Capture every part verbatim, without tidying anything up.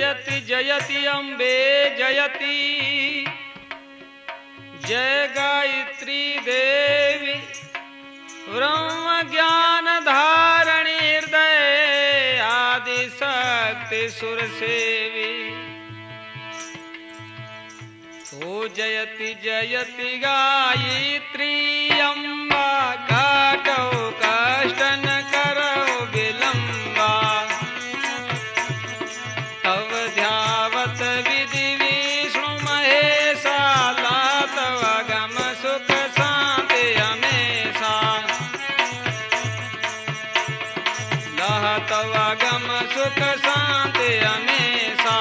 जयति जयति अम्बे जयति जय गायत्री देवी ब्रह्म ज्ञान धारणी हृदय आदि शक्ति सुर सेवी। तो जयति जयति गायत्री अम्बा काटो कष्ट न करो विलंबा। तव ध्यावत विधि विष्णु महेशा लातव गम सुख शांति हमेशा। लहतव गम सुख शांति हमेशा।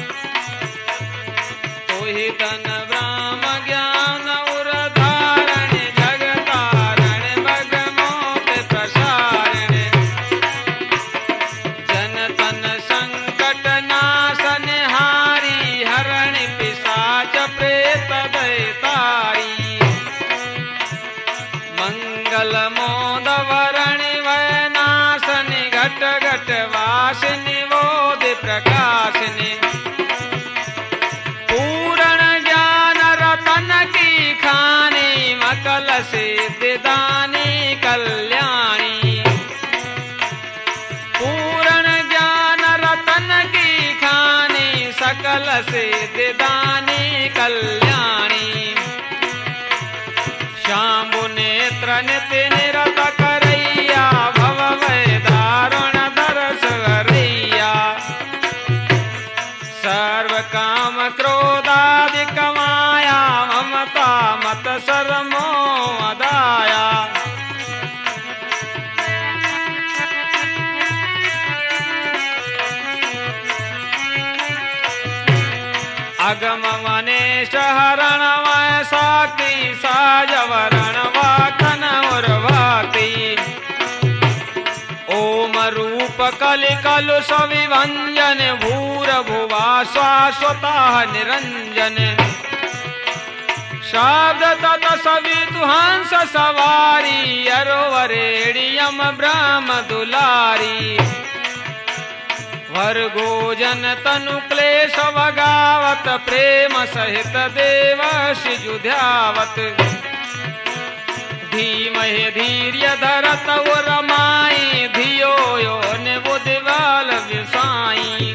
तो ही तन ब्रह्म ज्ञान उर धारण जगतारण भग मोक्ष प्रसारण। जन तन संकट नाशन हारी हरण पिशाच प्रेत दैतारी। मंगल मोद वरण वै नाशनि घट घट वासिनी बोध प्रकाशिनी। मकल सिद्धिदानी कल्याणी। पूर्ण ज्ञान रतन की खानी सकल सिद्धिदानी कल्याणी। शांभु नेत्र नित्य निरत करैया भव वै दारुण दरस हरैया। सर्व काम क्रोधादि कमाया ममता मत सरमो अदाया। अगम वनेश हरण वै साक्षी साज वरण वाकन उर्वाती। ओम रूप कलि कलु सविभंजन भूर भुवा शाश्वता निरंजन। शब्द तत सवितु हंस सवारी अरोवरेणियम ब्रह्म दुलारी। वर्गोजन तनु क्लेश वगावत प्रेम सहित देवशि जुध्यावत। धीमहि धीर्य धरत रमाई धियो यो निबुधि बल विसाई।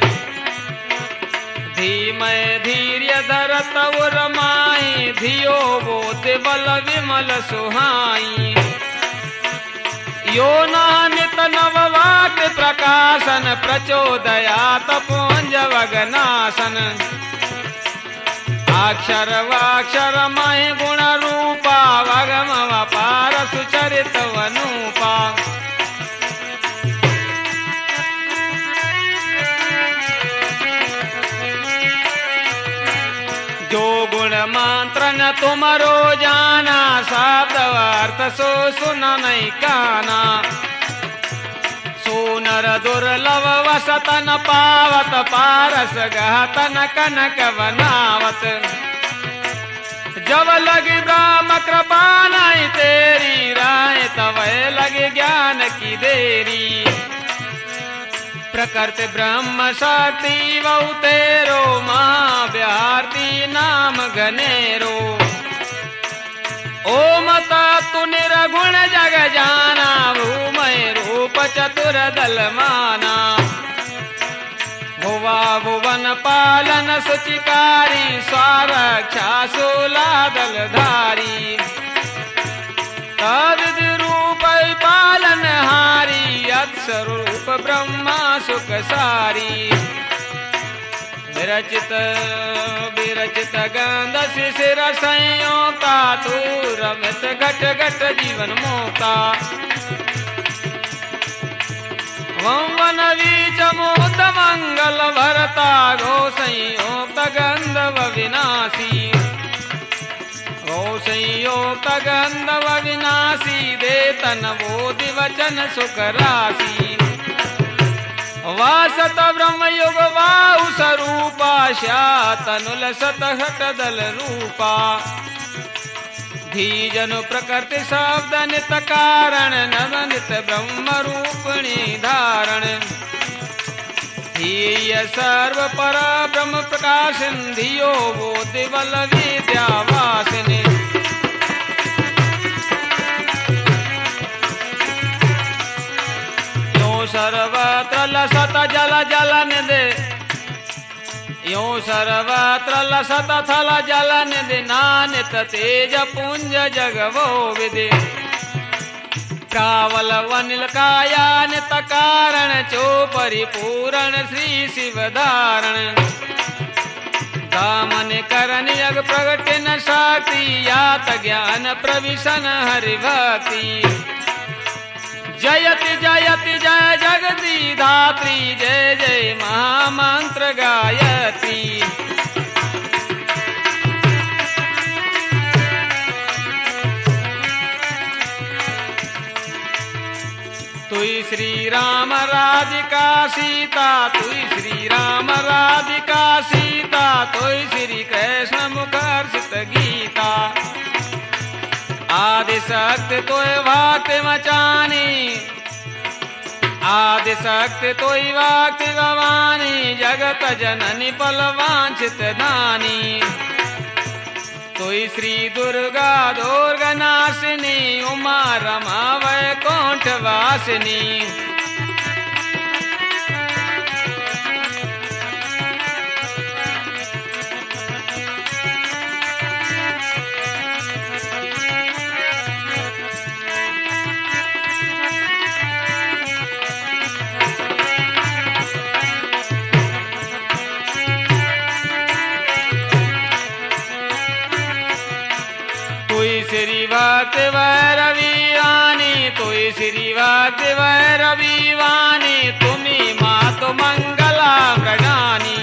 धीमहि धीर्य धरत रमाई धियो बोध बल विमल सुहाई। यो नामित नव वाक प्रकाशन प्रचोदयात पुंज वगनाशन। अक्षर वाक्षर मय गुण रूपा वगम वपार सुचरित वनूपा। जो गुण मंत्र न तुमरो जाना शब्द अर्थ सो सुन नहीं काना। सोनर दुर्लभ वसतन पावत पारस गहतन कनक बनावत। जब लगी ब्रह्म कृपा नहीं तेरी राय तब लगे ज्ञान की देरी। प्रकृति ब्रह्म शक्ति बहु तेरो माँ व्याहृति नाम घनेरो। ओम तत्तु निर्गुण जग जाना भूमय रूप चतुर दल माना। भुवा भुवन पालन सुचिकारी स्वारक्षा सूला दल धारी। तद रूप पालन हारी अक्षरूप ब्रह्मा सुख सारी। विरचित विरचित गंध शिशिर संयोक्ता तू रमित घट घट जीवन मोक्ता। वन बीच मोद मंगल भरता गो संयोक्त गंधव विनाशी। गो संयोक्त गंधव विनाशी दे तन बोधि वचन सुख राशि। वासत ब्रह्म युग वाहु स्वरूपा श्यातनुल सत हट दल रूपा। धीजनु प्रकृति शब्द नित कारण नव नित ब्रह्म रूपिणी धारण। धीय सर्व पर ब्रह्म प्रकाश धियो वो दिवल विद्यावासिनी यो सर्वत्र लसत जल जल निधि यो सर्वत्र लसत थल जल निधि नानित तेज पुंज जगवो विधि कावल वनिल कायानित कारण चो परिपूरण श्री शिव धारण दामन करन यग प्रगट न शक्ति यात ज्ञान प्रविशन हरि भक्ति जयति जयति जय जगदी धात्री जय जय महामंत्र गायत्री तुई श्री राम राधिका सीता तुई श्री राम राधिका सीता तुई श्री कृष्ण मुखर्षित गीता आदि शक्ति तोय भक्ति मचानी आदि शक्ति तोय भक्ति भवानी जगत जननी पल वांछित दानी तुई श्री दुर्गा दुर्गा नाशिनी उमा रमा वैकुंठ वासिनी श्री भक्ति भैरवी वाणी तुई श्री भक्ति भैरवी वाणी तुम्ही मातु मंगला मृगानी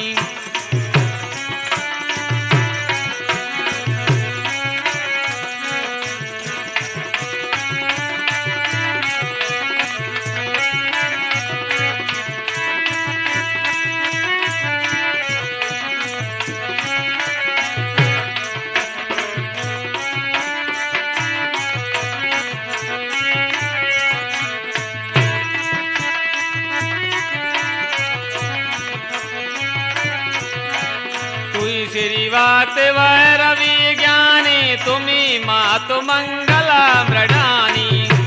श्री भक्ति भैरवी ज्ञानी तुम्ही मातु मंगला मृडानी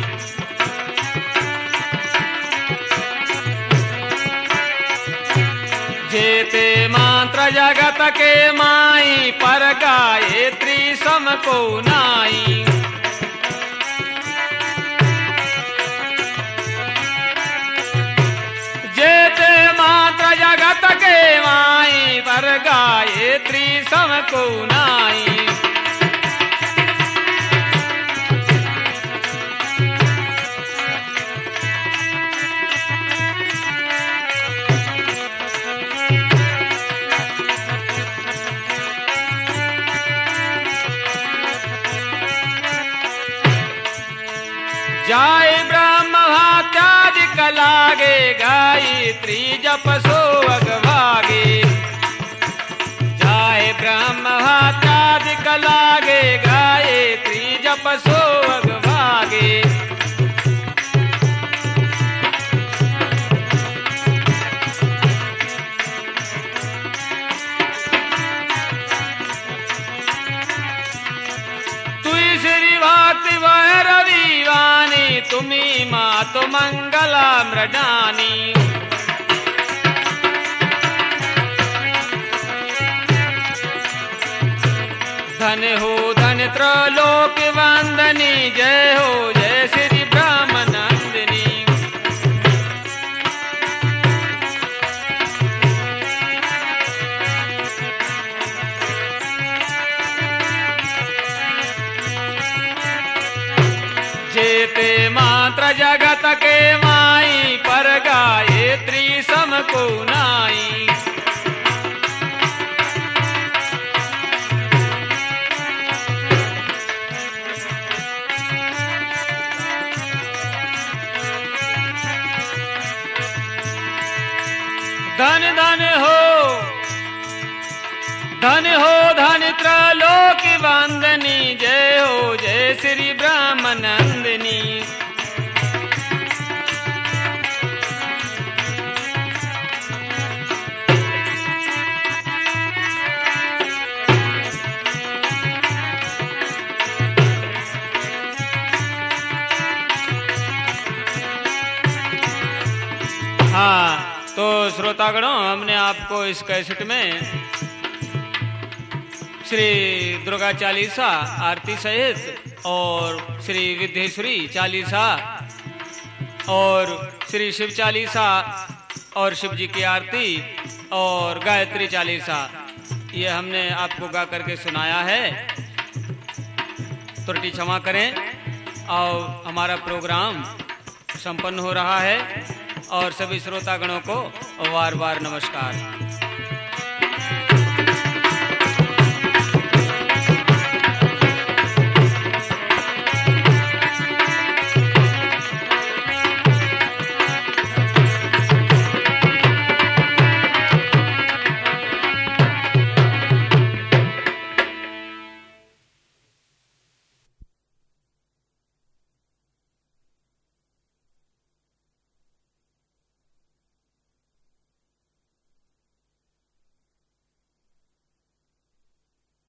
जेते मंत्र जगत के माई पर गायत्री सम को नाई जेते मंत्र जगत के माई पर गायत्री सम को नाई जाय ब्रह्म हत्यादिक लागे गायत्री जप सो अगवागे जाय ब्रह्म हत्यादिक लागे गायत्री जप सो अगवागे तुई श्री भक्ति भैरवी वाणी तुम्ही मातु मंगला मृडानी धन हो धन त्रलोक वंदनी जय हो जय श्री ब्रह्मनंदिनी जेते मात्र जगत के माई पर गायत्री सम को नाई धन धन हो धन हो धन त्रलोक वंदनी जय हो जय श्री ब्रह्मनंदिनी तो श्रोतागणों, हमने आपको इस कैसेट में श्री दुर्गा चालीसा आरती सहित और श्री विद्येश्वरी चालीसा और श्री शिव चालीसा और शिव जी की आरती और गायत्री चालीसा ये हमने आपको गा करके सुनाया है। त्रुटि क्षमा करें। और हमारा प्रोग्राम संपन्न हो रहा है और सभी श्रोतागणों को बार बार नमस्कार।